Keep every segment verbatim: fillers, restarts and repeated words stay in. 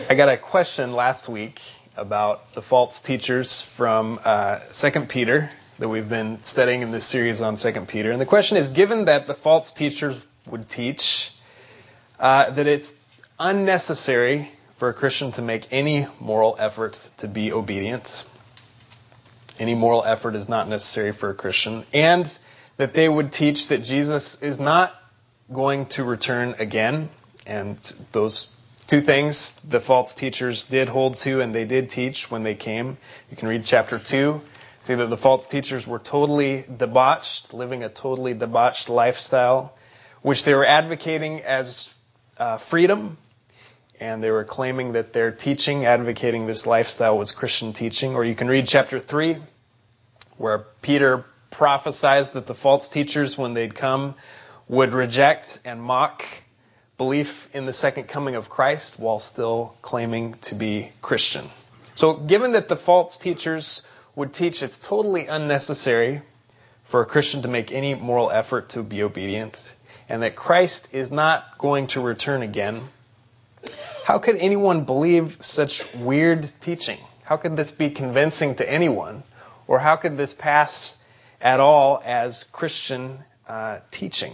I got a question last week about the false teachers from uh, Second Peter that we've been studying in this series on Second Peter. And the question is, given that the false teachers would teach uh, that it's unnecessary for a Christian to make any moral effort to be obedient, any moral effort is not necessary for a Christian, and that they would teach that Jesus is not going to return again, and those two things the false teachers did hold to and they did teach when they came. You can read chapter two. See that the false teachers were totally debauched, living a totally debauched lifestyle, which they were advocating as uh, freedom. And they were claiming that their teaching, advocating this lifestyle, was Christian teaching. Or you can read chapter three, where Peter prophesies that the false teachers, when they'd come, would reject and mock belief in the second coming of Christ while still claiming to be Christian. So given that the false teachers would teach it's totally unnecessary for a Christian to make any moral effort to be obedient, and that Christ is not going to return again, how could anyone believe such weird teaching? How could this be convincing to anyone? Or how could this pass at all as Christian uh, teaching?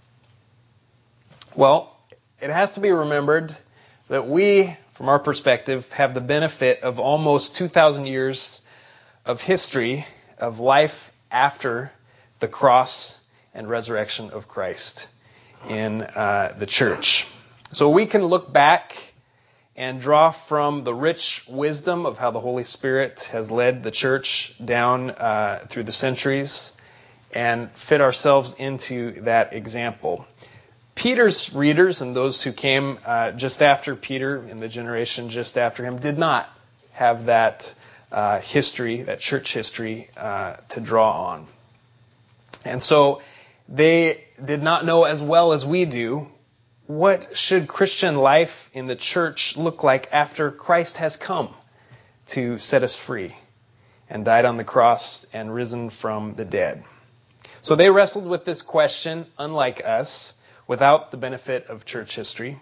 Well, it has to be remembered that we, from our perspective, have the benefit of almost two thousand years of history of life after the cross and resurrection of Christ in uh, the church. So we can look back and draw from the rich wisdom of how the Holy Spirit has led the church down uh, through the centuries and fit ourselves into that example. Peter's readers and those who came uh, just after Peter, in the generation just after him, did not have that uh, history, that church history, uh, to draw on. And so they did not know as well as we do what should Christian life in the church look like after Christ has come to set us free and died on the cross and risen from the dead. So they wrestled with this question, unlike us, without the benefit of church history,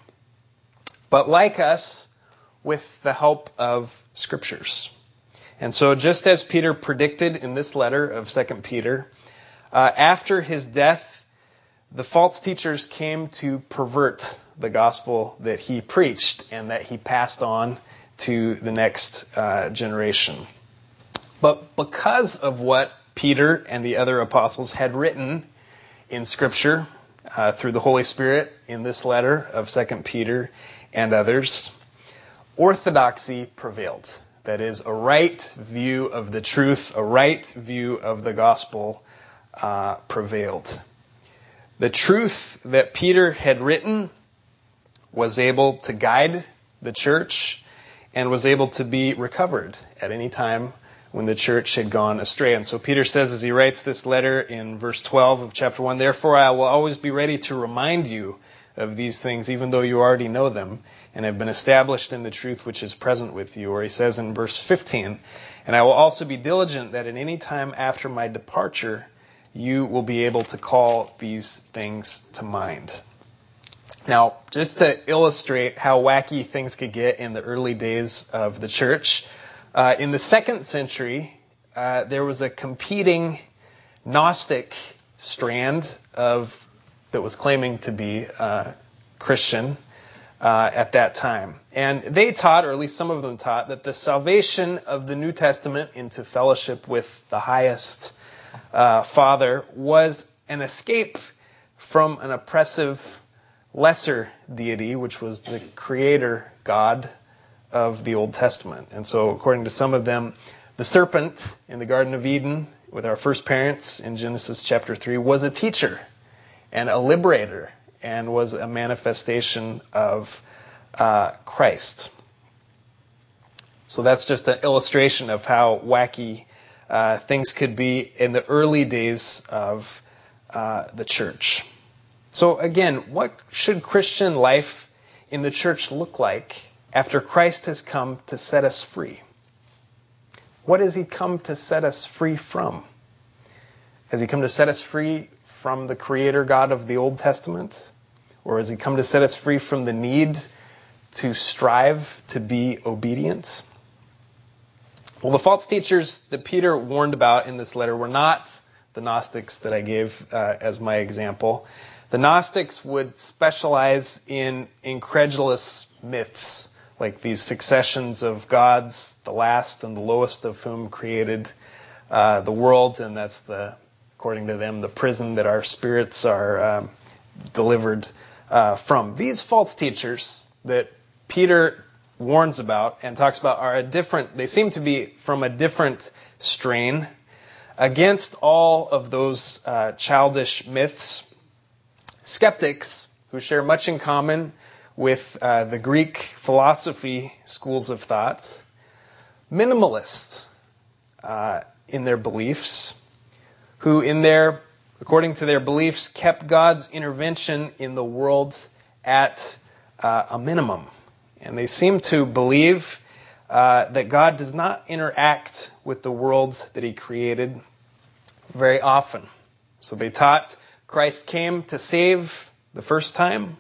but like us, with the help of scriptures. And so just as Peter predicted in this letter of Second Peter, uh, after his death, the false teachers came to pervert the gospel that he preached and that he passed on to the next uh, generation. But because of what Peter and the other apostles had written in Scripture, Uh, through the Holy Spirit in this letter of Second Peter and others, orthodoxy prevailed. That is, a right view of the truth, a right view of the gospel uh, prevailed. The truth that Peter had written was able to guide the church and was able to be recovered at any time when the church had gone astray. And so Peter says, as he writes this letter in verse twelve of chapter one, "Therefore I will always be ready to remind you of these things, even though you already know them and have been established in the truth which is present with you." Or he says in verse fifteen, "And I will also be diligent that at any time after my departure, you will be able to call these things to mind." Now, just to illustrate how wacky things could get in the early days of the church, Uh, in the second century, uh, there was a competing Gnostic strand of that was claiming to be uh, Christian uh, at that time. And they taught, or at least some of them taught, that the salvation of the New Testament into fellowship with the highest uh, Father was an escape from an oppressive lesser deity, which was the creator God of the Old Testament. And so, according to some of them, the serpent in the Garden of Eden with our first parents in Genesis chapter three was a teacher and a liberator and was a manifestation of uh, Christ. So that's just an illustration of how wacky uh, things could be in the early days of uh, the church. So again, what should Christian life in the church look like after Christ has come to set us free? What has he come to set us free from? Has he come to set us free from the Creator God of the Old Testament? Or has he come to set us free from the need to strive to be obedient? Well, the false teachers that Peter warned about in this letter were not the Gnostics that I gave uh, as my example. The Gnostics would specialize in incredulous myths, like these successions of gods, the last and the lowest of whom created uh, the world, and that's the, according to them, the prison that our spirits are um, delivered uh, from. These false teachers that Peter warns about and talks about are a different, they seem to be from a different strain against all of those uh, childish myths. Skeptics, who share much in common with uh, the Greek philosophy schools of thought. Minimalists uh, in their beliefs, who in their, according to their beliefs, kept God's intervention in the world at uh, a minimum. And they seem to believe uh, that God does not interact with the world that He created very often. So they taught Christ came to save the first time,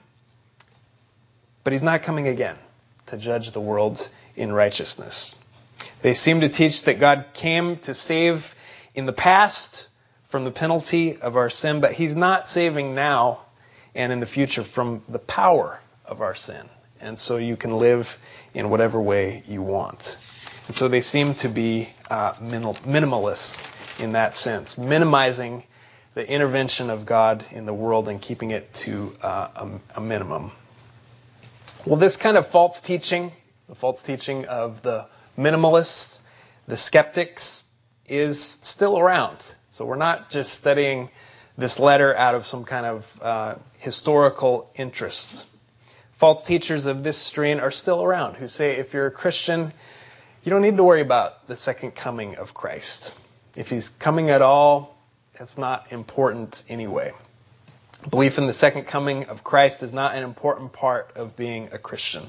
but He's not coming again to judge the world in righteousness. They seem to teach that God came to save in the past from the penalty of our sin, but He's not saving now and in the future from the power of our sin. And so you can live in whatever way you want. And so they seem to be uh, minimal, minimalists in that sense, minimizing the intervention of God in the world and keeping it to uh, a, a minimum. Well, this kind of false teaching, the false teaching of the minimalists, the skeptics, is still around. So we're not just studying this letter out of some kind of uh, historical interest. False teachers of this strain are still around who say if you're a Christian, you don't need to worry about the second coming of Christ. If He's coming at all, it's not important anyway. Belief in the second coming of Christ is not an important part of being a Christian.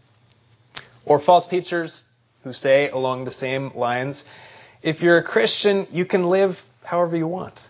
Or false teachers who say along the same lines, if you're a Christian, you can live however you want.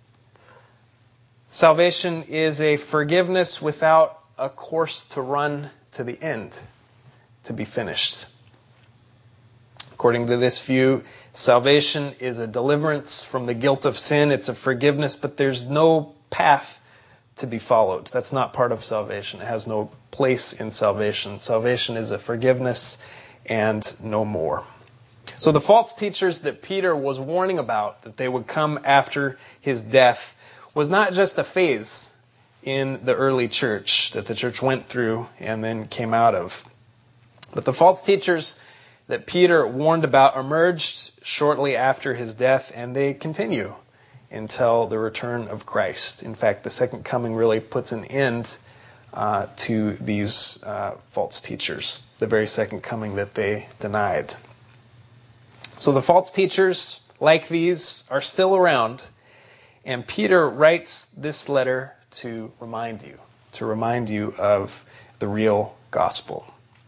Salvation is a forgiveness without a course to run to the end, to be finished. According to this view, salvation is a deliverance from the guilt of sin. It's a forgiveness, but there's no path to be followed. That's not part of salvation. It has no place in salvation. Salvation is a forgiveness and no more. So the false teachers that Peter was warning about, that they would come after his death, was not just a phase in the early church that the church went through and then came out of. But the false teachers that Peter warned about emerged shortly after his death, and they continue until the return of Christ. In fact, the second coming really puts an end uh, to these uh, false teachers, the very second coming that they denied. So the false teachers, like these, are still around, and Peter writes this letter to remind you, to remind you of the real gospel.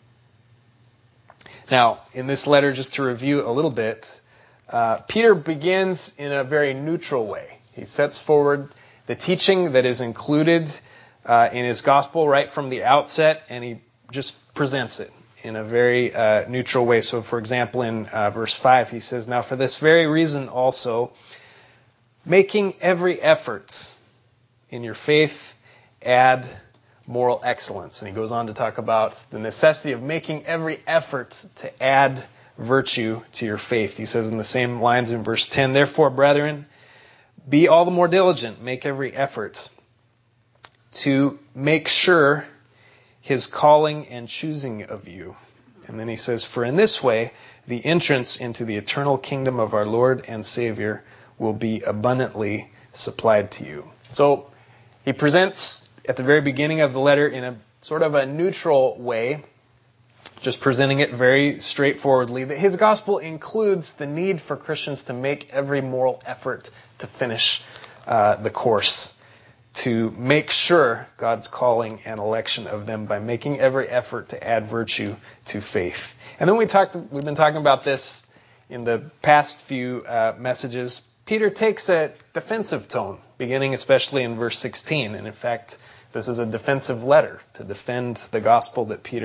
Now, in this letter, just to review a little bit, uh, Peter begins in a very neutral way. He sets forward the teaching that is included uh, in his gospel right from the outset, and he just presents it in a very uh, neutral way. So, for example, in uh, verse five, he says, "Now for this very reason also, making every effort in your faith, add moral excellence." And he goes on to talk about the necessity of making every effort to add virtue to your faith. He says in the same lines in verse ten, "Therefore, brethren, be all the more diligent, make every effort to make sure His calling and choosing of you." And then he says, "For in this way, the entrance into the eternal kingdom of our Lord and Savior will be abundantly supplied to you." So he presents at the very beginning of the letter in a sort of a neutral way, just presenting it very straightforwardly, that his gospel includes the need for Christians to make every moral effort to finish uh, the course, to make sure God's calling and election of them by making every effort to add virtue to faith. And then we talked, we've been talking about this in the past few uh, messages. Peter takes a defensive tone, beginning especially in verse sixteen. And in fact, this is a defensive letter to defend the gospel that Peter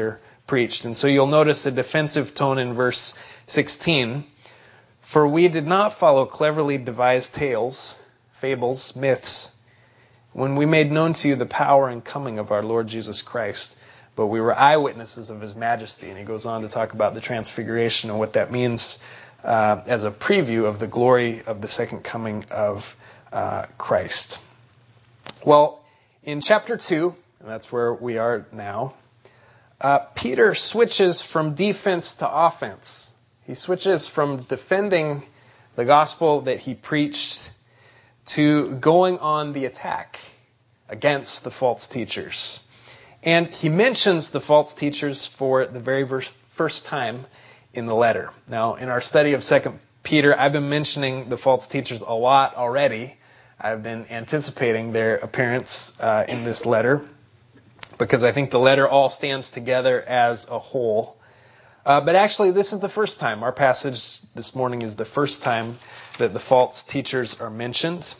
preached. And so you'll notice a defensive tone in verse sixteen. For we did not follow cleverly devised tales, fables, myths, when we made known to you the power and coming of our Lord Jesus Christ, but we were eyewitnesses of his majesty. And he goes on to talk about the transfiguration and what that means uh, as a preview of the glory of the second coming of uh, Christ. Well, in chapter two, and that's where we are now, uh, Peter switches from defense to offense. He switches from defending the gospel that he preached to going on the attack against the false teachers. And he mentions the false teachers for the very first time in the letter. Now, in our study of Second Peter, I've been mentioning the false teachers a lot already. I've been anticipating their appearance uh, in this letter because I think the letter all stands together as a whole. Uh, but actually, this is the first time. Our passage this morning is the first time that the false teachers are mentioned.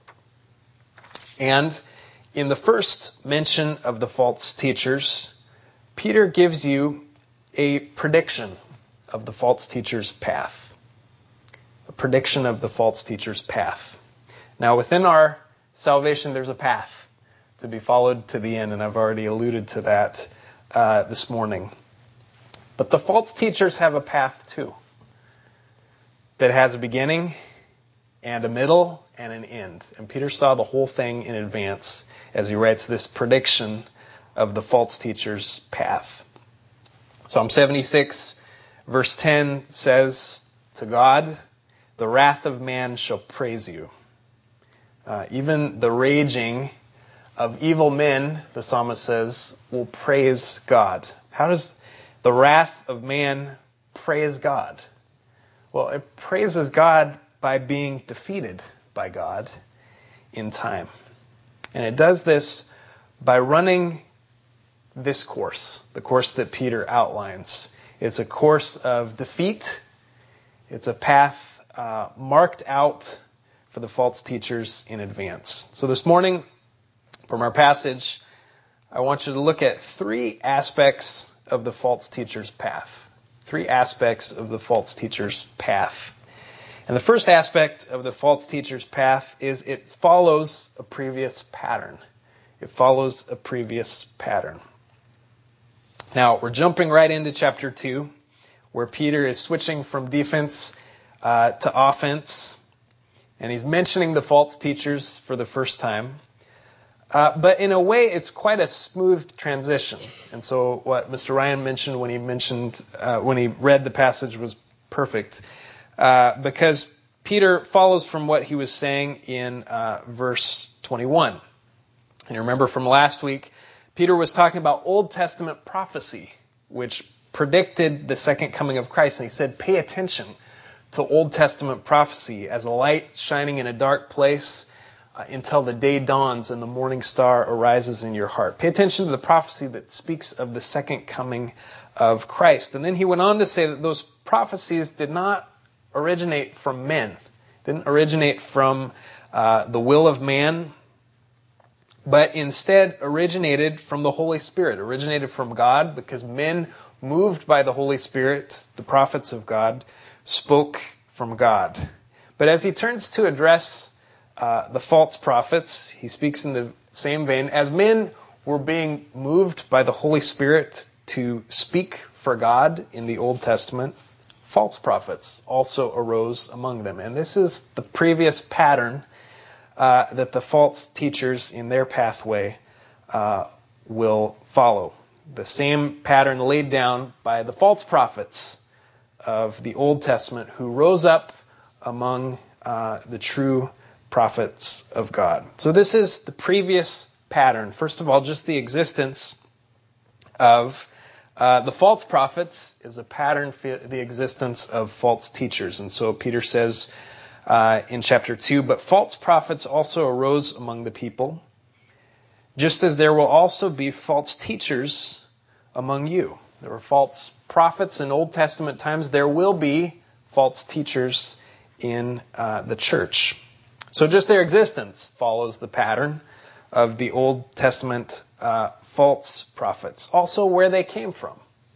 And in the first mention of the false teachers, Peter gives you a prediction of the false teacher's path. A prediction of the false teacher's path. Now, within our salvation, there's a path to be followed to the end, and I've already alluded to that uh, this morning. But the false teachers have a path too, that has a beginning and a middle and an end. And Peter saw the whole thing in advance as he writes this prediction of the false teacher's path. Psalm seventy-six, verse ten says, to God, the wrath of man shall praise you. Uh, even the raging of evil men, the psalmist says, will praise God. How does the wrath of man praise God? Well, it praises God by being defeated by God in time. And it does this by running this course, the course that Peter outlines. It's a course of defeat. It's a path uh, marked out for the false teachers in advance. So this morning, from our passage, I want you to look at three aspects of the false teacher's path. Three aspects of the false teacher's path. And the first aspect of the false teacher's path is it follows a previous pattern. It follows a previous pattern. Now, we're jumping right into chapter two, where Peter is switching from defense uh, to offense. And he's mentioning the false teachers for the first time. Uh, but in a way, it's quite a smooth transition. And so what Mister Ryan mentioned when he mentioned, uh, when he read the passage was perfect. Uh, because Peter follows from what he was saying in uh, verse twenty-one. And you remember from last week, Peter was talking about Old Testament prophecy, which predicted the second coming of Christ. And he said, pay attention to Old Testament prophecy as a light shining in a dark place, Uh, until the day dawns and the morning star arises in your heart. Pay attention to the prophecy that speaks of the second coming of Christ. And then he went on to say that those prophecies did not originate from men, didn't originate from uh, the will of man, but instead originated from the Holy Spirit, originated from God, because men moved by the Holy Spirit, the prophets of God, spoke from God. But as he turns to address Uh, the false prophets, he speaks in the same vein. As men were being moved by the Holy Spirit to speak for God in the Old Testament, false prophets also arose among them. And this is the previous pattern uh, that the false teachers in their pathway uh, will follow. The same pattern laid down by the false prophets of the Old Testament who rose up among uh, the true prophets of God. So this is the previous pattern. First of all, just the existence of uh, the false prophets is a pattern for the existence of false teachers. And so Peter says uh, in chapter two, but false prophets also arose among the people, just as there will also be false teachers among you. There were false prophets in Old Testament times. There will be false teachers in uh, the church. So just their existence follows the pattern of the Old Testament uh, false prophets. Also where they came from.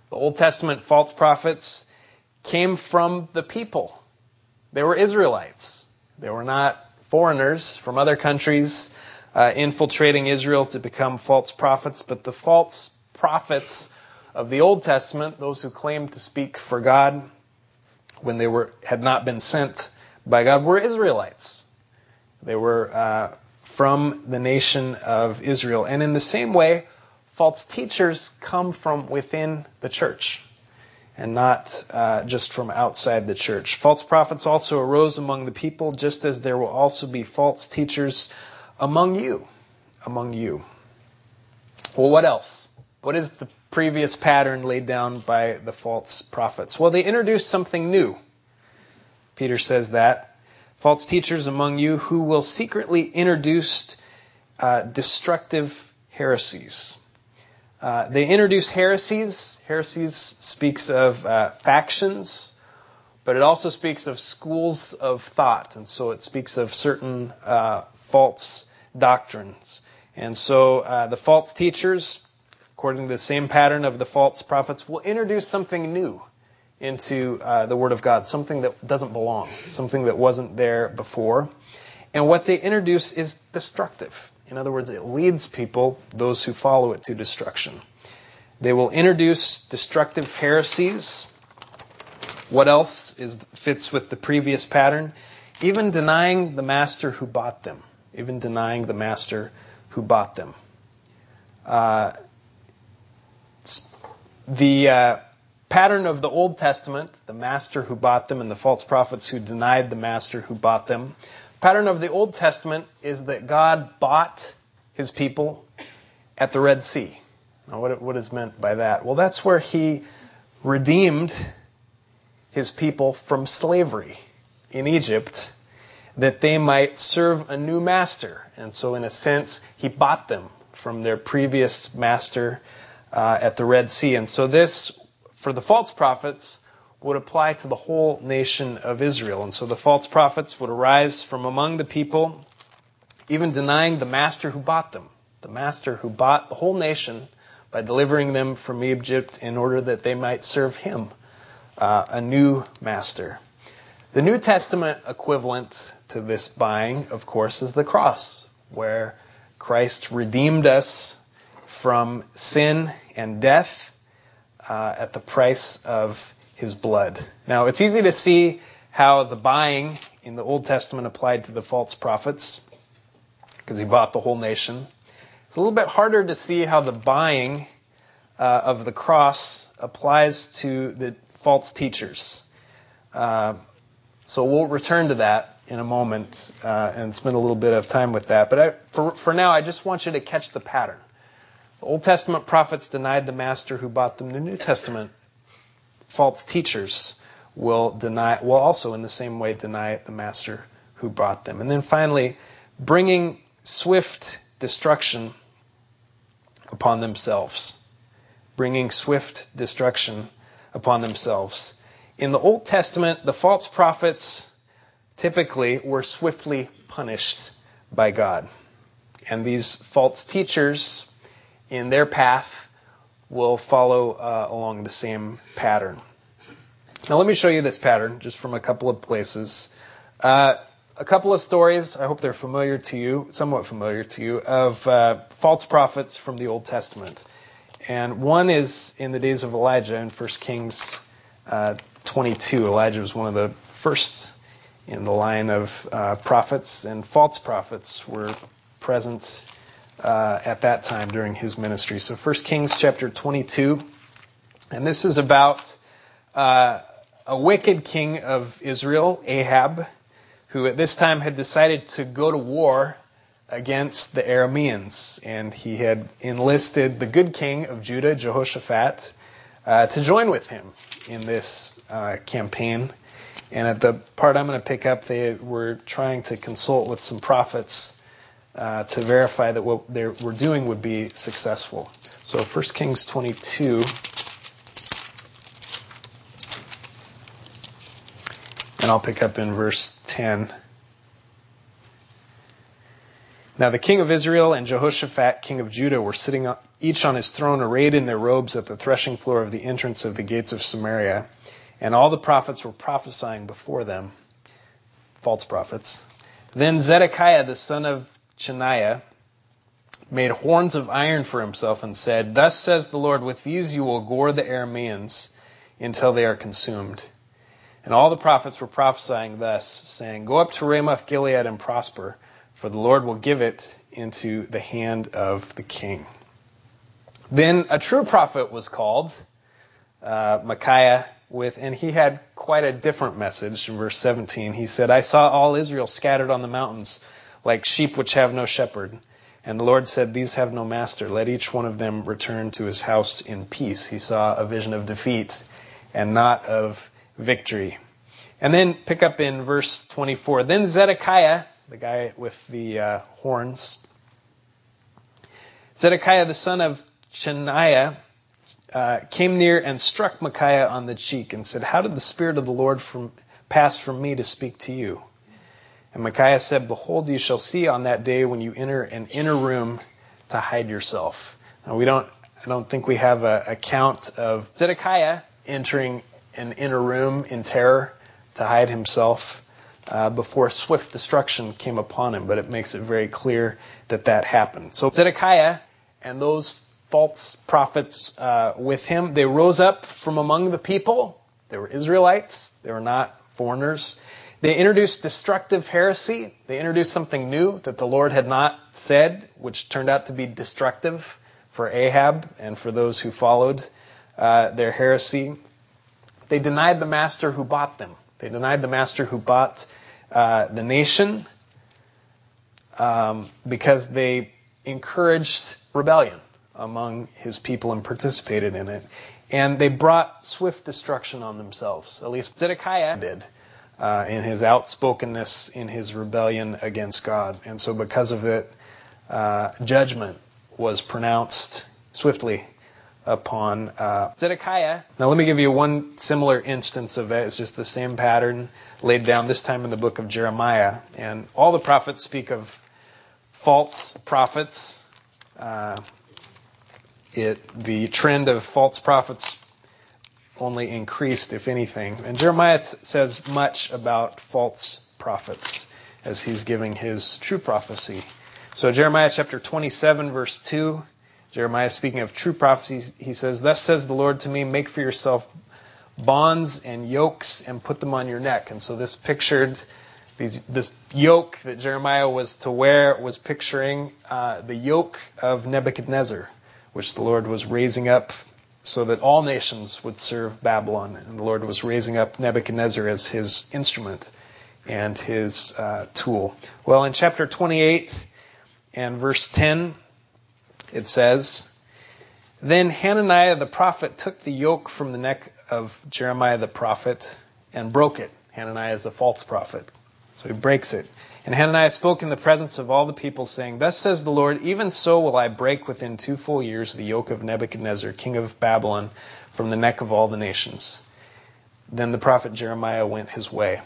The Old Testament false prophets came from the people. They were Israelites. They were not foreigners from other countries uh, infiltrating Israel to become false prophets, but the false prophets of the Old Testament, those who claimed to speak for God when they were had not been sent by God, were Israelites. They were uh, from the nation of Israel. And in the same way, false teachers come from within the church and not uh, just from outside the church. False prophets also arose among the people, just as there will also be false teachers among you. Among you. Well, what else? What is the previous pattern laid down by the false prophets? Well, they introduced something new. Peter says that. False teachers among you who will secretly introduce uh, destructive heresies. Uh, they introduce heresies. Heresies speaks of uh, factions, but it also speaks of schools of thought. And so it speaks of certain uh, false doctrines. And so uh, the false teachers, according to the same pattern of the false prophets, will introduce something new into uh, the Word of God, something that doesn't belong, something that wasn't there before. And what they introduce is destructive. In other words, it leads people, those who follow it, to destruction. They will introduce destructive heresies. What else is fits with the previous pattern? Even denying the master who bought them. Even denying the master who bought them. Uh, the uh, pattern of the Old Testament, the master who bought them and the false prophets who denied the master who bought them. Pattern of the Old Testament is that God bought his people at the Red Sea. Now, what, what is meant by that? Well, that's where he redeemed his people from slavery in Egypt, that they might serve a new master. And so, in a sense, he bought them from their previous master uh, at the Red Sea. And so this, for the false prophets, would apply to the whole nation of Israel. And so the false prophets would arise from among the people, even denying the master who bought them, the master who bought the whole nation by delivering them from Egypt in order that they might serve him, uh, a new master. The New Testament equivalent to this buying, of course, is the cross, where Christ redeemed us from sin and death uh, at the price of his blood. Now, it's easy to see how the buying in the Old Testament applied to the false prophets, because he bought the whole nation. It's a little bit harder to see how the buying uh, of the cross applies to the false teachers. Uh, so we'll return to that in a moment uh, and spend a little bit of time with that. But I, for, for now, I just want you to catch the pattern. The Old Testament prophets denied the master who bought them. The New Testament false teachers will deny, will also in the same way deny the master who brought them. And then finally, bringing swift destruction upon themselves. Bringing swift destruction upon themselves. In the Old Testament, the false prophets typically were swiftly punished by God. And these false teachers, in their path, will follow uh, along the same pattern. Now let me show you this pattern just from a couple of places. Uh, a couple of stories, I hope they're familiar to you, somewhat familiar to you, of uh, false prophets from the Old Testament. And one is in the days of Elijah in First Kings uh, twenty-two. Elijah was one of the first in the line of uh, prophets, and false prophets were present Uh, at that time during his ministry. So First Kings chapter twenty-two, and this is about uh, a wicked king of Israel, Ahab, who at this time had decided to go to war against the Arameans, and he had enlisted the good king of Judah, Jehoshaphat, uh, to join with him in this uh, campaign. And at the part I'm going to pick up, they were trying to consult with some prophets Uh, to verify that what they were doing would be successful. So First Kings twenty-two, and I'll pick up in verse ten. Now the king of Israel and Jehoshaphat, king of Judah, were sitting each on his throne, arrayed in their robes at the threshing floor of the entrance of the gates of Samaria. And all the prophets were prophesying before them, false prophets. Then Zedekiah, the son of Chenaanah, made horns of iron for himself and said, "Thus says the Lord, with these you will gore the Arameans until they are consumed." And all the prophets were prophesying thus, saying, "Go up to Ramoth Gilead and prosper, for the Lord will give it into the hand of the king." Then a true prophet was called, uh, Micaiah, with, and he had quite a different message. In verse seventeen, he said, "I saw all Israel scattered on the mountains, like sheep which have no shepherd. And the Lord said, These have no master. Let each one of them return to his house in peace." He saw a vision of defeat and not of victory. And then pick up in verse twenty-four. Then Zedekiah, the guy with the uh, horns, Zedekiah the son of Chenaanah, uh, came near and struck Micaiah on the cheek and said, "How did the Spirit of the Lord from, pass from me to speak to you?" And Micaiah said, "Behold, you shall see on that day when you enter an inner room to hide yourself." Now we don't, I don't think we have a account of Zedekiah entering an inner room in terror to hide himself uh, before swift destruction came upon him, but it makes it very clear that that happened. So Zedekiah and those false prophets uh, with him, they rose up from among the people. They were Israelites. They were not foreigners. They introduced destructive heresy. They introduced something new that the Lord had not said, which turned out to be destructive for Ahab and for those who followed uh, their heresy. They denied the master who bought them. They denied the master who bought uh, the nation um, because they encouraged rebellion among his people and participated in it. And they brought swift destruction on themselves. At least Zedekiah did. Uh, in his outspokenness, in his rebellion against God. And so because of it, uh, judgment was pronounced swiftly upon uh, Zedekiah. Now let me give you one similar instance of that. It's just the same pattern laid down, this time in the book of Jeremiah. And all the prophets speak of false prophets. Uh, it the trend of false prophets only increased, if anything. And Jeremiah t- says much about false prophets as he's giving his true prophecy. So Jeremiah chapter twenty-seven, verse two, Jeremiah speaking of true prophecies, he says, "Thus says the Lord to me, make for yourself bonds and yokes and put them on your neck." And so this pictured, these, this yoke that Jeremiah was to wear was picturing uh, the yoke of Nebuchadnezzar, which the Lord was raising up so that all nations would serve Babylon. And the Lord was raising up Nebuchadnezzar as his instrument and his uh, tool. Well, in chapter twenty-eight and verse ten, it says, "Then Hananiah the prophet took the yoke from the neck of Jeremiah the prophet and broke it." Hananiah is a false prophet. So he breaks it. "And Hananiah spoke in the presence of all the people, saying, Thus says the Lord, even so will I break within two full years the yoke of Nebuchadnezzar, king of Babylon, from the neck of all the nations." Then the prophet Jeremiah went his way.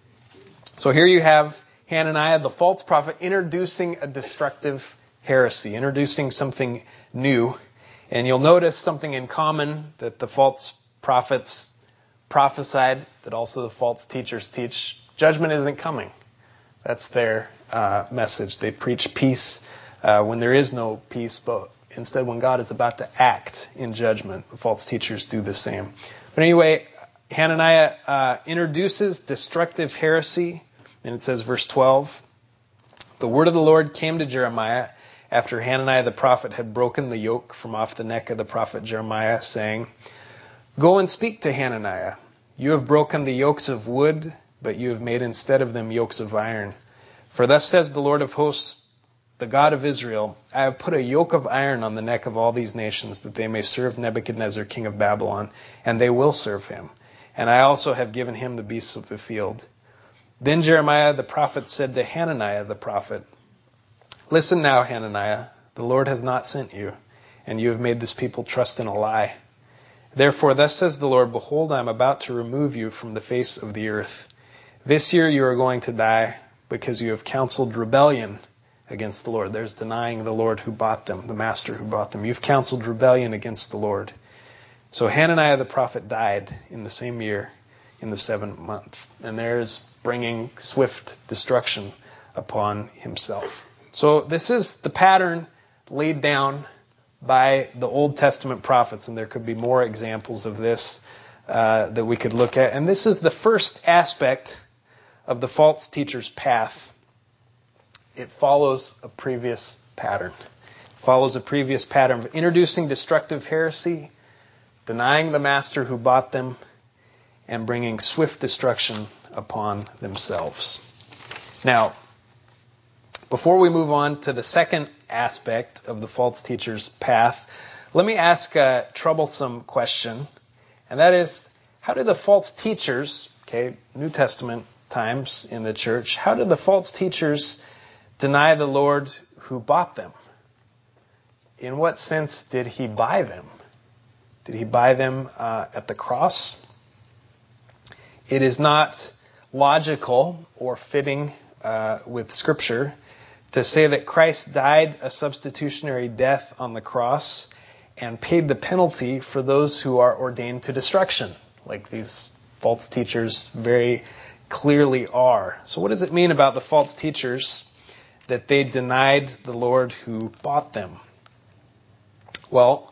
So here you have Hananiah, the false prophet, introducing a destructive heresy, introducing something new. And you'll notice something in common that the false prophets prophesied, that also the false teachers teach. Judgment isn't coming. That's their uh, message. They preach peace uh, when there is no peace, but instead when God is about to act in judgment. The false teachers do the same. But anyway, Hananiah uh, introduces destructive heresy, and it says, verse twelve, "The word of the Lord came to Jeremiah after Hananiah the prophet had broken the yoke from off the neck of the prophet Jeremiah, saying, Go and speak to Hananiah. You have broken the yokes of wood, but you have made instead of them yokes of iron. For thus says the Lord of hosts, the God of Israel, I have put a yoke of iron on the neck of all these nations, that they may serve Nebuchadnezzar, king of Babylon, and they will serve him. And I also have given him the beasts of the field. Then Jeremiah the prophet said to Hananiah the prophet, Listen now, Hananiah, the Lord has not sent you, and you have made this people trust in a lie. Therefore, thus says the Lord, Behold, I am about to remove you from the face of the earth. This year you are going to die, because you have counseled rebellion against the Lord. There's denying the Lord who bought them, the master who bought them. You've counseled rebellion against the Lord. So Hananiah the prophet died in the same year, in the seventh month. And there's bringing swift destruction upon himself. So this is the pattern laid down by the Old Testament prophets, and there could be more examples of this uh, that we could look at. And this is the first aspect of the false teacher's path. It follows a previous pattern. It follows a previous pattern of introducing destructive heresy, denying the master who bought them, and bringing swift destruction upon themselves. Now, before we move on to the second aspect of the false teacher's path, let me ask a troublesome question, and that is, how do the false teachers, okay, New Testament times in the church, how did the false teachers deny the Lord who bought them? In what sense did he buy them? Did he buy them uh, at the cross? It is not logical or fitting uh, with Scripture to say that Christ died a substitutionary death on the cross and paid the penalty for those who are ordained to destruction, like these false teachers very clearly are. So what does it mean about the false teachers that they denied the Lord who bought them? Well,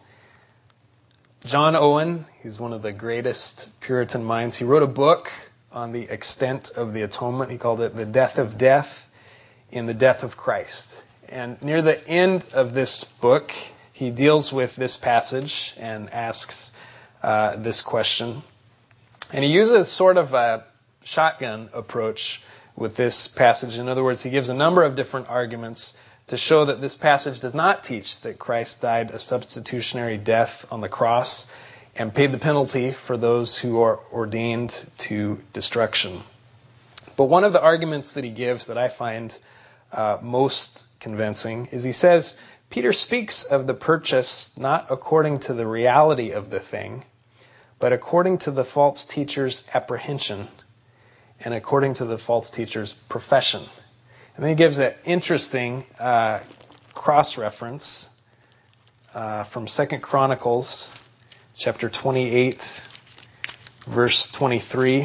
John Owen, he's one of the greatest Puritan minds. He wrote a book on the extent of the atonement. He called it The Death of Death in the Death of Christ. And near the end of this book, he deals with this passage and asks uh, this question. And he uses sort of a shotgun approach with this passage. In other words, he gives a number of different arguments to show that this passage does not teach that Christ died a substitutionary death on the cross and paid the penalty for those who are ordained to destruction. But one of the arguments that he gives that I find uh, most convincing is he says, Peter speaks of the purchase not according to the reality of the thing, but according to the false teacher's apprehension and according to the false teacher's profession. And then he gives an interesting uh, cross-reference uh, from Second Chronicles chapter twenty-eight, verse twenty-three.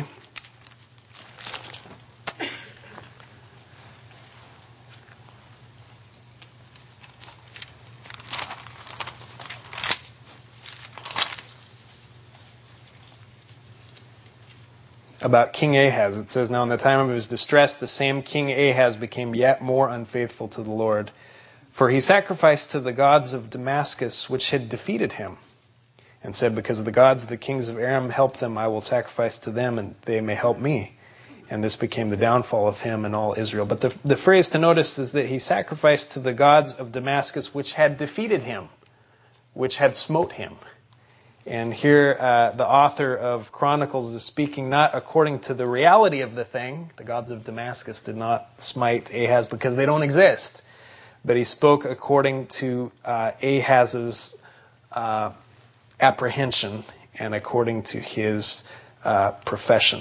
About King Ahaz, it says, Now in the time of his distress, the same King Ahaz became yet more unfaithful to the Lord, for he sacrificed to the gods of Damascus, which had defeated him, and said, Because the gods of the kings of Aram help them, I will sacrifice to them, and they may help me. And this became the downfall of him and all Israel. But the, the phrase to notice is that he sacrificed to the gods of Damascus, which had defeated him, which had smote him. And here uh, the author of Chronicles is speaking not according to the reality of the thing. The gods of Damascus did not smite Ahaz because they don't exist. But he spoke according to uh, Ahaz's uh, apprehension and according to his uh, profession.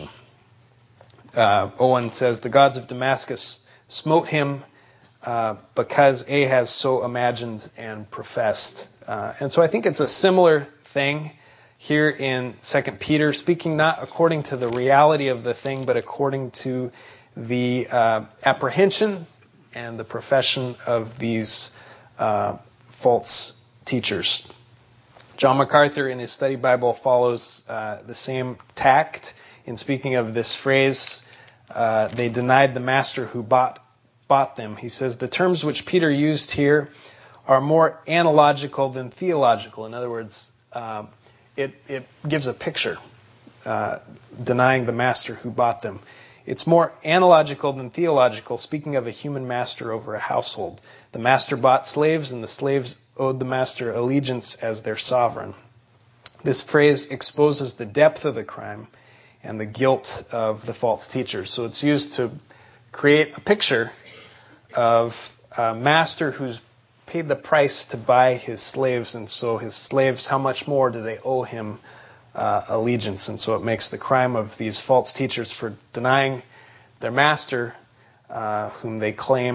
Uh, Owen says, the gods of Damascus smote him uh, because Ahaz so imagined and professed. Uh, and so I think it's a similar thing here in Second Peter, speaking not according to the reality of the thing, but according to the uh, apprehension and the profession of these uh, false teachers. John MacArthur in his study Bible follows uh, the same tact in speaking of this phrase, uh, they denied the master who bought bought them. He says, the terms which Peter used here are more analogical than theological. In other words, um, it, it gives a picture, uh, denying the master who bought them. It's more analogical than theological, speaking of a human master over a household. The master bought slaves, and the slaves owed the master allegiance as their sovereign. This phrase exposes the depth of the crime and the guilt of the false teachers. So it's used to create a picture of a master who's paid the price to buy his slaves, and so his slaves, how much more do they owe him uh, allegiance? And so it makes the crime of these false teachers for denying their master, uh, whom they claimed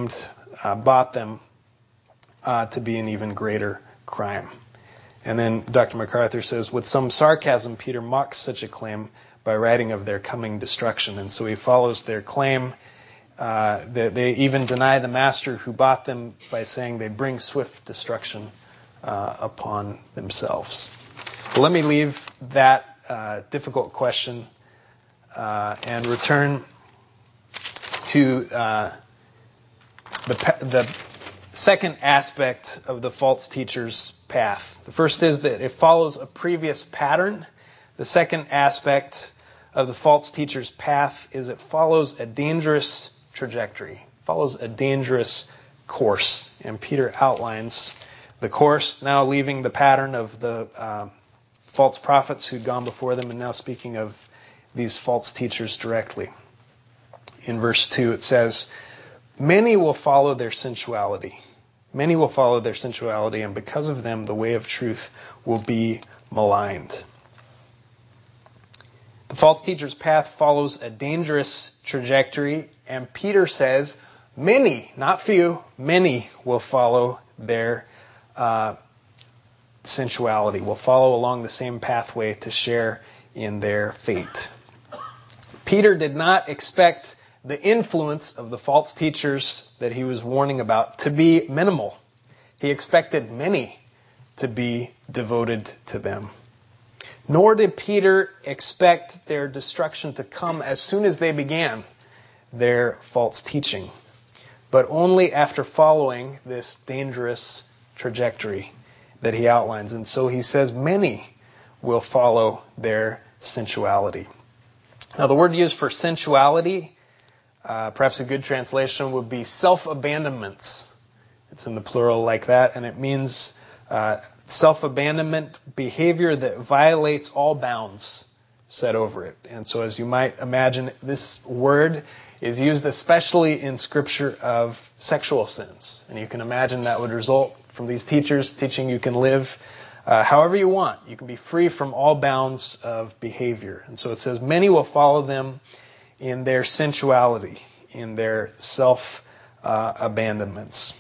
uh, bought them uh, to be an even greater crime. And then Doctor MacArthur says, with some sarcasm, Peter mocks such a claim by writing of their coming destruction. And so he follows their claim uh, that they even deny the master who bought them by saying they bring swift destruction uh, upon themselves. But let me leave that uh, difficult question uh, and return to uh, the the second aspect of the false teacher's path. The first is that it follows a previous pattern. The second aspect of the false teacher's path is it follows a dangerous trajectory, follows a dangerous course. And Peter outlines the course, now leaving the pattern of the uh, false prophets who'd gone before them and now speaking of these false teachers directly. In verse two it says, many will follow their sensuality. Many will follow their sensuality, and because of them, the way of truth will be maligned. The false teacher's path follows a dangerous trajectory, and Peter says, many, not few, many will follow their uh, sensuality, will follow along the same pathway to share in their fate. Peter did not expect the influence of the false teachers that he was warning about to be minimal. He expected many to be devoted to them. Nor did Peter expect their destruction to come as soon as they began their false teaching, but only after following this dangerous trajectory that he outlines. And so he says many will follow their sensuality. Now the word used for sensuality, Uh, perhaps a good translation would be self-abandonments. It's in the plural like that, and it means uh, self-abandonment, behavior that violates all bounds set over it. And so as you might imagine, this word is used especially in Scripture of sexual sins. And you can imagine that would result from these teachers teaching you can live uh, however you want. You can be free from all bounds of behavior. And so it says, many will follow them in their sensuality, in their self-abandonments. Uh,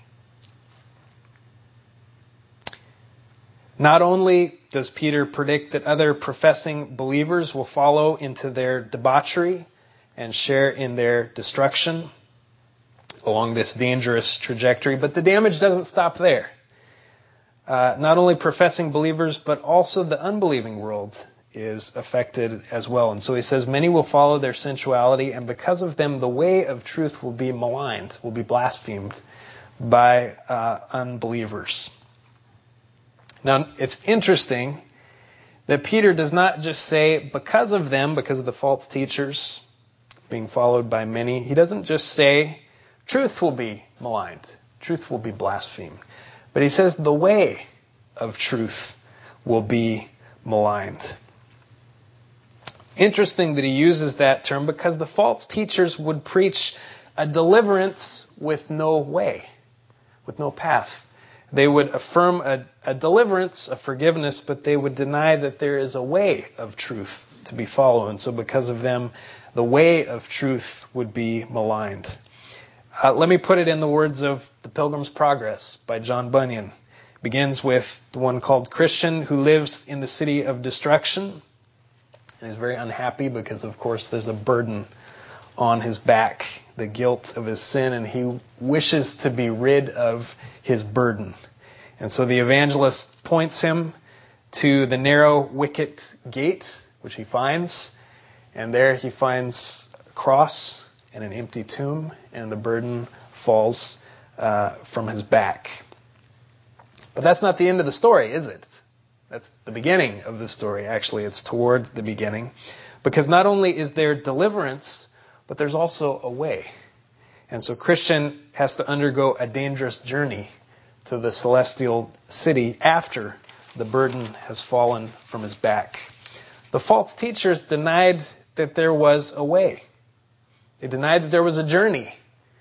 Not only does Peter predict that other professing believers will follow into their debauchery and share in their destruction along this dangerous trajectory, but the damage doesn't stop there. Uh, not only professing believers, but also the unbelieving world is affected as well. And so he says, many will follow their sensuality, and because of them, the way of truth will be maligned, will be blasphemed by uh, unbelievers. Now, it's interesting that Peter does not just say, because of them, because of the false teachers being followed by many, he doesn't just say, truth will be maligned, truth will be blasphemed. But he says, the way of truth will be maligned. Interesting that he uses that term because the false teachers would preach a deliverance with no way, with no path. They would affirm a, a deliverance, a forgiveness, but they would deny that there is a way of truth to be followed. And so because of them, the way of truth would be maligned. Uh, let me put it in the words of The Pilgrim's Progress by John Bunyan. It begins with the one called Christian who lives in the city of destruction. And he's very unhappy because, of course, there's a burden on his back, the guilt of his sin, and he wishes to be rid of his burden. And so the evangelist points him to the narrow wicket gate, which he finds, and there he finds a cross and an empty tomb, and the burden falls uh, from his back. But that's not the end of the story, is it? That's the beginning of the story. Actually, it's toward the beginning. Because not only is there deliverance, but there's also a way. And so Christian has to undergo a dangerous journey to the celestial city after the burden has fallen from his back. The false teachers denied that there was a way. They denied that there was a journey.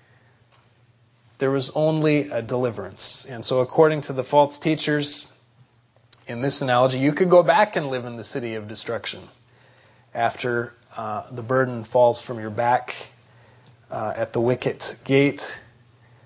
There was only a deliverance. And so according to the false teachers, in this analogy, you could go back and live in the city of destruction after uh, the burden falls from your back uh, at the wicket gate.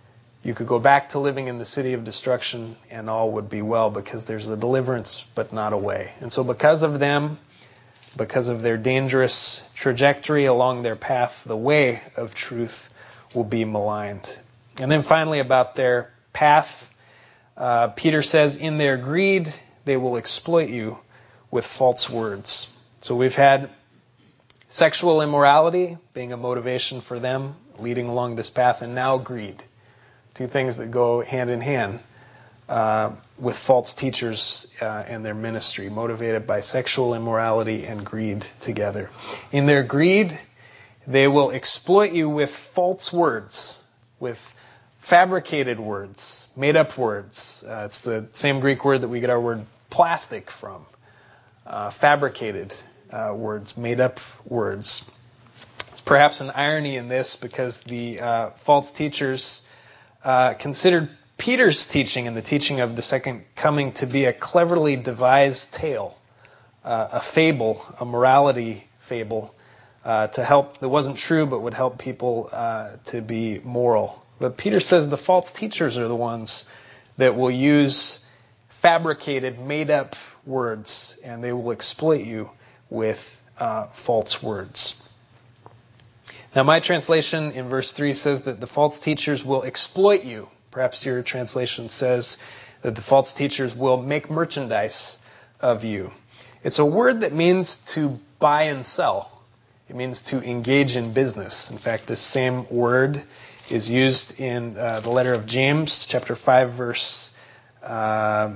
you could go back to living in the city of destruction and all would be well, because there's a deliverance but not a way. And so because of them, because of their dangerous trajectory along their path, the way of truth will be maligned. And then finally, about their path, uh, Peter says, in their greed, they will exploit you with false words. So we've had sexual immorality being a motivation for them, leading along this path, and now greed. Two things that go hand in hand uh, with false teachers uh, and their ministry, motivated by sexual immorality and greed together. In their greed, they will exploit you with false words, with fabricated words, made-up words. Uh, it's the same Greek word that we get our word plastic from. Uh, fabricated uh, words, made-up words. There's perhaps an irony in this, because the uh, false teachers uh, considered Peter's teaching and the teaching of the second coming to be a cleverly devised tale, uh, a fable, a morality fable, uh, to help, that wasn't true but would help people uh, to be moral. But Peter says the false teachers are the ones that will use fabricated, made-up words, and they will exploit you with uh, false words. Now, my translation in verse three says that the false teachers will exploit you. Perhaps your translation says that the false teachers will make merchandise of you. It's a word that means to buy and sell. It means to engage in business. In fact, this same word is used in uh, the letter of James, chapter five, verse uh,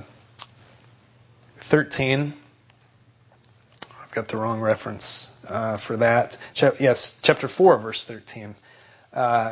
thirteen. I've got the wrong reference uh, for that. Ch- yes, chapter four, verse thirteen. Uh,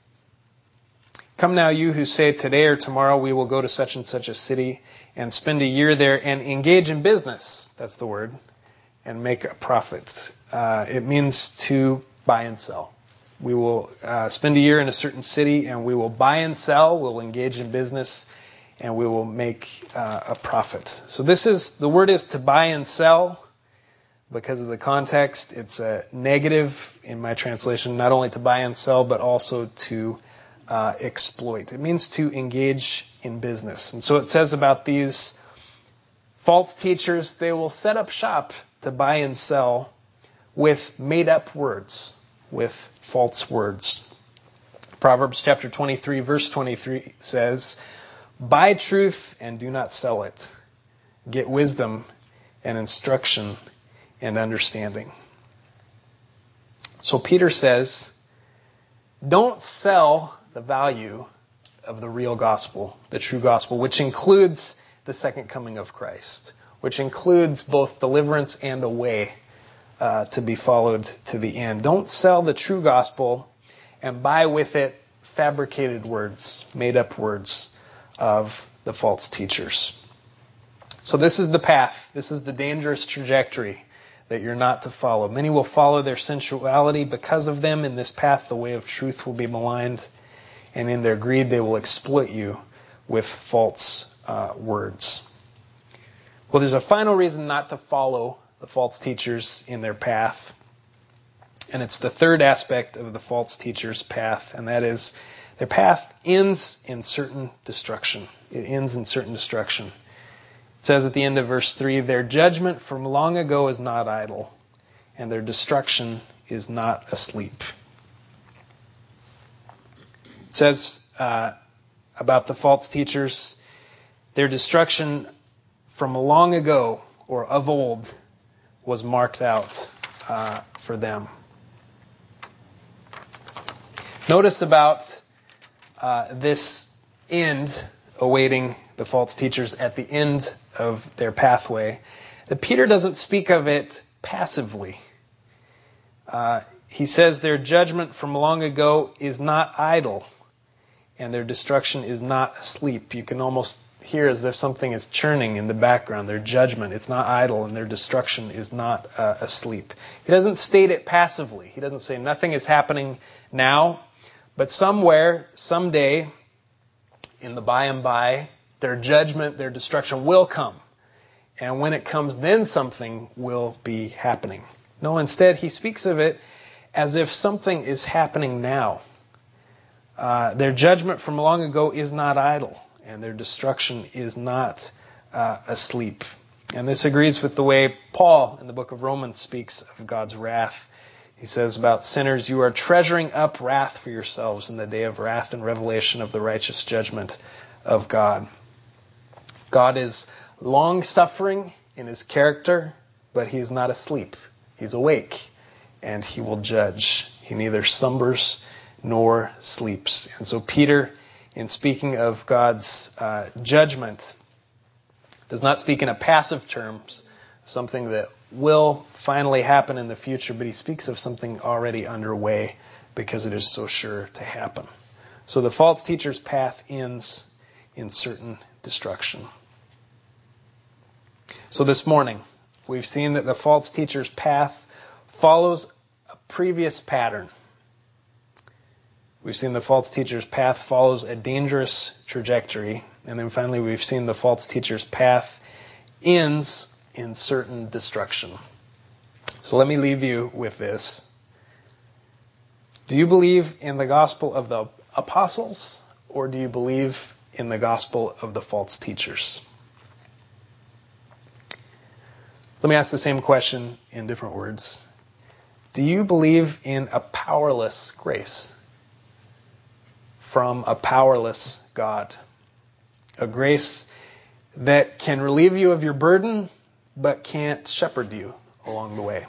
Come now, you who say, today or tomorrow we will go to such and such a city and spend a year there and engage in business, that's the word, and make a profit. Uh, it means to buy and sell. We will uh, spend a year in a certain city and we will buy and sell, we'll engage in business, and we will make uh, a profit. So this is, the word is to buy and sell. Because of the context, it's a negative in my translation, not only to buy and sell, but also to uh, exploit. It means to engage in business. And so it says about these false teachers, they will set up shop to buy and sell with made-up words, with false words. Proverbs chapter twenty-three, verse twenty-three says, buy truth and do not sell it. Get wisdom and instruction and understanding. So Peter says, don't sell the value of the real gospel, the true gospel, which includes the second coming of Christ, which includes both deliverance and a way uh, to be followed to the end. Don't sell the true gospel and buy with it fabricated words, made up words of the false teachers. So this is the path. This is the dangerous trajectory that you're not to follow. Many will follow their sensuality. Because of them, in this path, the way of truth will be maligned. And in their greed, they will exploit you with false uh, words. Well, there's a final reason not to follow the false teachers in their path. And it's the third aspect of the false teacher's path, and that is their path ends in certain destruction. It ends in certain destruction. It says at the end of verse three, their judgment from long ago is not idle, and their destruction is not asleep. It says uh, about the false teachers, their destruction from long ago or of old was marked out uh, for them. Notice about uh, this end awaiting the false teachers at the end of their pathway, that Peter doesn't speak of it passively. Uh, he says their judgment from long ago is not idle, and their destruction is not asleep. You can almost hear as if something is churning in the background. Their judgment, it's not idle, and their destruction is not uh, asleep. He doesn't state it passively. He doesn't say nothing is happening now, but somewhere, someday, in the by and by, their judgment, their destruction will come. And when it comes, then something will be happening. No, instead, he speaks of it as if something is happening now. uh, their judgment from long ago is not idle, and their destruction is not uh, asleep. And this agrees with the way Paul in the book of Romans speaks of God's wrath. He says about sinners, you are treasuring up wrath for yourselves in the day of wrath and revelation of the righteous judgment of God. God is long-suffering in his character, but he is not asleep. He's awake, and he will judge. He neither slumbers nor sleeps. And so Peter, in speaking of God's uh, judgment, does not speak in a passive terms, something that will finally happen in the future, but he speaks of something already underway because it is so sure to happen. So the false teacher's path ends in certain destruction. So this morning, we've seen that the false teacher's path follows a previous pattern. We've seen the false teacher's path follows a dangerous trajectory. And then finally, we've seen the false teacher's path ends in certain destruction. So let me leave you with this. Do you believe in the gospel of the apostles, or do you believe in the gospel of the false teachers? Let me ask the same question in different words. Do you believe in a powerless grace from a powerless God? A grace that can relieve you of your burden, but can't shepherd you along the way.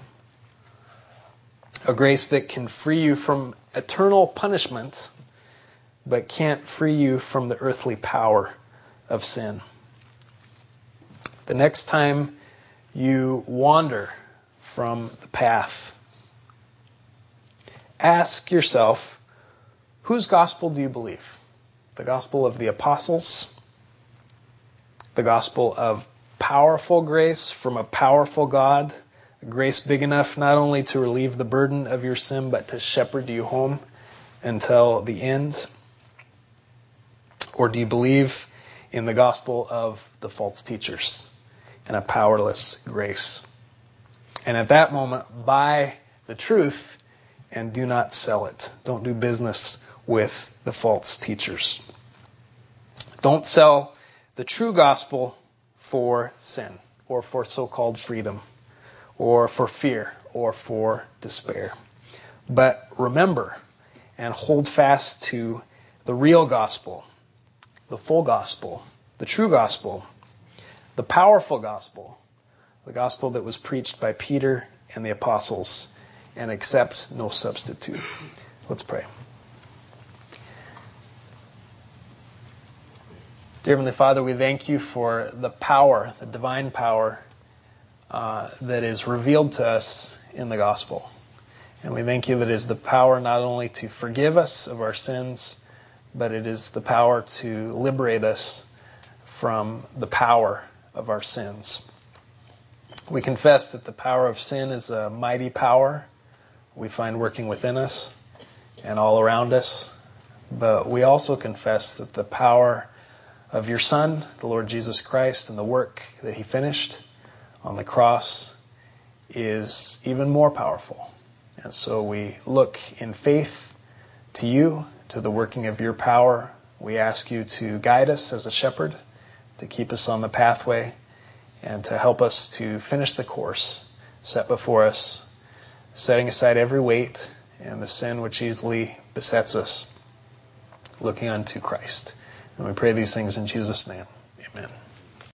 A grace that can free you from eternal punishment, but can't free you from the earthly power of sin. The next time you wander from the path, ask yourself, whose gospel do you believe? The gospel of the apostles? The gospel of powerful grace from a powerful God, a grace big enough not only to relieve the burden of your sin, but to shepherd you home until the end? Or do you believe in the gospel of the false teachers and a powerless grace? And at that moment, buy the truth and do not sell it. Don't do business with the false teachers. Don't sell the true gospel for sin, or for so-called freedom, or for fear, or for despair. But remember and hold fast to the real gospel, the full gospel, the true gospel, the powerful gospel, the gospel that was preached by Peter and the apostles, and accept no substitute. Let's pray. Dear Heavenly Father, we thank you for the power, the divine power uh, that is revealed to us in the gospel. And we thank you that it is the power not only to forgive us of our sins, but it is the power to liberate us from the power of our sins. We confess that the power of sin is a mighty power we find working within us and all around us. But we also confess that the power of your Son, the Lord Jesus Christ, and the work that he finished on the cross is even more powerful. And so we look in faith to you, to the working of your power. We ask you to guide us as a shepherd, to keep us on the pathway, and to help us to finish the course set before us, setting aside every weight and the sin which easily besets us, looking unto Christ. And we pray these things in Jesus' name. Amen.